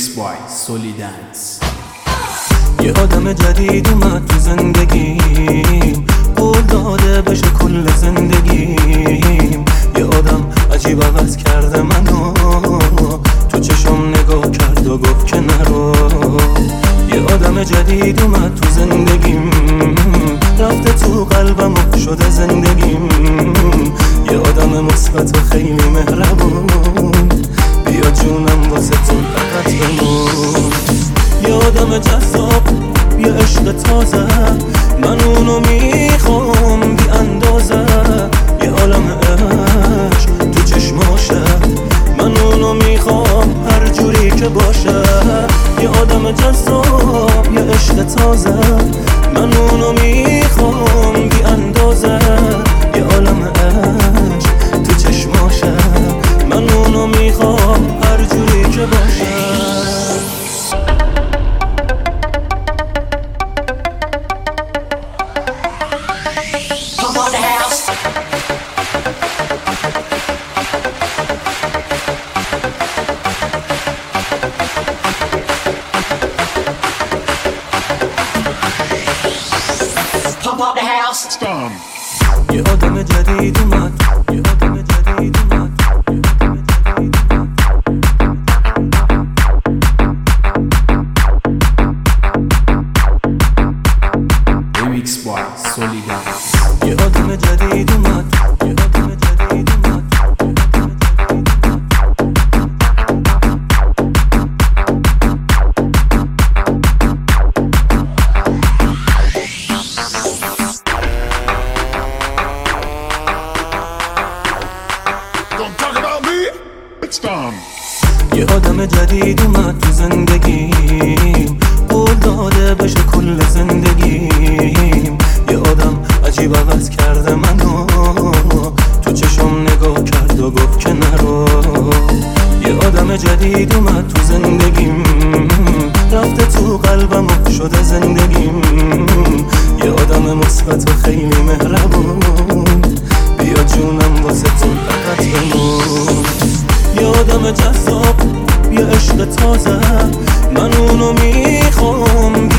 by Solidance. یه آدم جدید اومد تو زندگیم، قول داده بشه کل زندگیم. یه آدم عجیب عوض کرده منو، تو چشم نگاه کرد و گفت که نرو. یه آدم جدید اومد تو زندگیم، رفته تو قلبم و شده زندگیم. یه آدم مثبت و خیلی مهربون، بیا جونم واسه تو فقط بمون. یه آدم جذاب، یه عشق تازه، من اونو میخوام بی اندازه. یه عالم عشق تو چشماشه، من اونو میخوام هر جوری که باشه. یه آدم جذاب، یه عشق تازه، من اونو میخوام بی اندازه. یه عالم عشق تو چشماشه، من اونو میخوام هر جوری که باشه. یه آدم جدید اومد، یه آدم جدید اومد. Remix by Solidance. یه آدم جدید اومد، یه آدم جدید اومد. یه آدم جدید اومد تو زندگیم، قول داده بشه کل زندگیم. یه آدم عجیب عوض کرده منو، تو چشم نگاه کرد و گفت که نرو. یه آدم جدید اومد تو زندگیم، رفته تو قلبم و شده زندگیم. یه آدم مثبت و خیلی مهربون، بیا جونم واسه تو فقط بمون. یه آدم جذاب، یه عشق تازه، من اونو میخوام